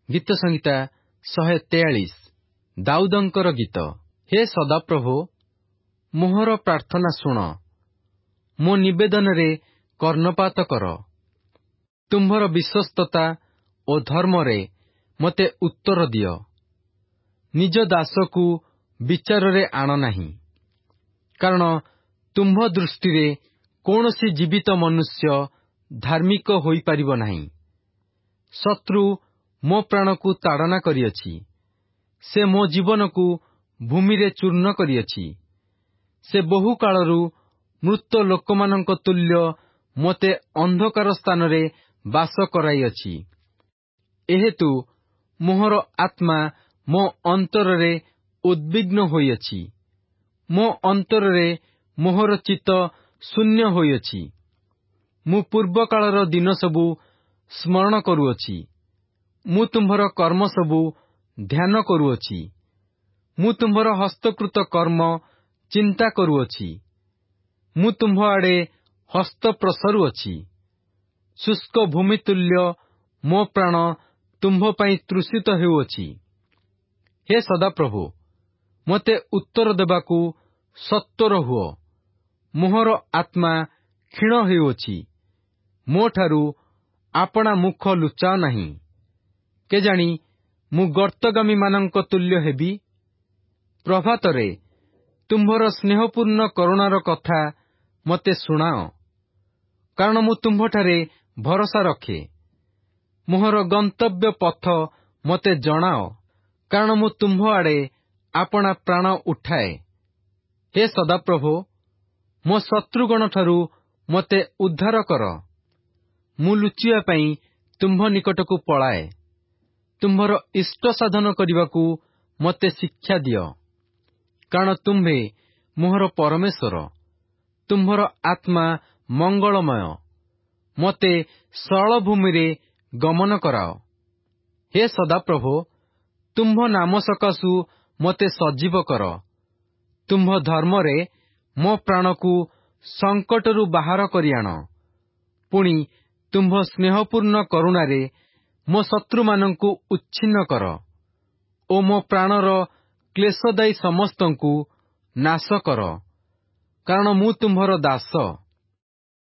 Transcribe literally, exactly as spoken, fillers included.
ଗୀତ ସଂହିତା ଶହେ ତେୟାଳିଶ ଦାଉଦଙ୍କର ଗୀତ। ହେ ସଦାପ୍ରଭୁ, ମୋହର ପ୍ରାର୍ଥନା ଶୁଣ, ମୋ ନିବେଦନରେ କର୍ଣ୍ଣପାତ କର। ତୁମ୍ଭର ବିଶ୍ୱସ୍ତତା ଓ ଧର୍ମରେ ମୋତେ ଉତ୍ତର ଦିଅ। ନିଜ ଦାସକୁ ବିଚାରରେ ଆଣ ନାହିଁ, କାରଣ ତୁମ୍ଭ ଦୃଷ୍ଟିରେ କୌଣସି ଜୀବିତ ମନୁଷ୍ୟ ଧାର୍ମିକ ହୋଇପାରିବ ନାହିଁ। ଶତ୍ରୁ ମୋ ପ୍ରାଣକୁ ତାଡ଼ନା କରିଅଛି, ସେ ମୋ ଜୀବନକୁ ଭୂମିରେ ଚୂର୍ଣ୍ଣ କରିଅଛି। ସେ ବହୁ କାଳରୁ ମୃତ ଲୋକମାନଙ୍କ ତୁଲ୍ୟ ମୋତେ ଅନ୍ଧକାର ସ୍ଥାନରେ ବାସ କରାଇଅଛି। ଏହେତୁ ମୋହର ଆତ୍ମା ମୋ ଅନ୍ତରରେ ଉଦ୍ବିଗ୍ନ ହୋଇଅଛି। ମୋ ଅନ୍ତରରେ ମୋହର ଚିତ୍ତ ଶୂନ୍ୟ ହୋଇଅଛି। ମୁଁ ପୂର୍ବକାଳର ଦିନ ସବୁ ସ୍ମରଣ କରୁଅଛି। ମୁଁ ତୁମ୍ଭର କର୍ମ ସବୁ ଧ୍ୟାନ କରୁଅଛି। ମୁଁ ତୁମ୍ଭର ହସ୍ତକୃତ କର୍ମ ଚିନ୍ତା କରୁଅଛି। ମୁଁ ତୁମ୍ଭ ଆଡ଼େ ହସ୍ତ ପ୍ରସରୁଅଛି। ଶୁଷ୍କ ଭୂମି ତୁଲ୍ୟ ମୋ ପ୍ରାଣ ତୁମ୍ଭ ପାଇଁ ତୃଷିତ ହେଉଅଛି। ହେ ସଦାପ୍ରଭୁ, ମୋତେ ଉତ୍ତର ଦେବାକୁ ସତ୍ୱର ହୁଅ। ମୋହର ଆତ୍ମା କ୍ଷୀଣ ହେଉଅଛି। ମୋଠାରୁ ଆପଣା ମୁଖ ଲୁଚାଅ ନାହିଁ। କେଜାଣି ମୁଁ ଗର୍ତ୍ତଗାମୀମାନଙ୍କ ତୁଲ୍ୟ ହେବି? ପ୍ରଭାତରେ ତୁମ୍ଭର ସ୍ନେହପୂର୍ଣ୍ଣ କରୁଣାର କଥା ମୋତେ ଶୁଣାଅ, କାରଣ ମୁଁ ତୁମ୍ଭଠାରେ ଭରସା ରଖେ। ମୋହର ଗନ୍ତବ୍ୟ ପଥ ମୋତେ ଜଣାଅ, କାରଣ ମୁଁ ତୁମ୍ଭ ଆଡ଼େ ଆପଣା ପ୍ରାଣ ଉଠାଏ। ହେ ସଦାପ୍ରଭୁ, ମୋ ଶତ୍ରୁଗଣଠାରୁ ମୋତେ ଉଦ୍ଧାର କର। ମୁଁ ଲୁଚିବା ପାଇଁ ତୁମ୍ଭ ନିକଟକୁ ପଳାଏ। ତୁମ୍ଭର ଇଷ୍ଟ ସାଧନ କରିବାକୁ ମୋତେ ଶିକ୍ଷା ଦିଅ, କାରଣ ତୁମ୍ଭେ ମୋହର ପରମେଶ୍ୱର। ତୁମ୍ଭର ଆତ୍ମା ମଙ୍ଗଳମୟ। ମୋତେ ସରଳ ଭୂମିରେ ଗମନ କରାଅ। ହେ ସଦାପ୍ରଭୁ, ତୁମ୍ଭ ନାମ ସକାଶୁ ମୋତେ ସଜୀବ କର। ତୁମ୍ଭ ଧର୍ମରେ ମୋ ପ୍ରାଣକୁ ସଙ୍କଟରୁ ବାହାର କରି ଆଣ। ପୁଣି ତୁମ୍ଭ ସ୍ନେହପୂର୍ଣ୍ଣ କରୁଣାରେ ମୋ ଶତ୍ରୁମାନଙ୍କୁ ଉଚ୍ଛିନ୍ନ କର ଓ ମୋ ପ୍ରାଣର କ୍ଲେଶଦାୟୀ ସମସ୍ତଙ୍କୁ ନାଶ କର, କାରଣ ମୁଁ ତୁମ୍ଭର ଦାସ।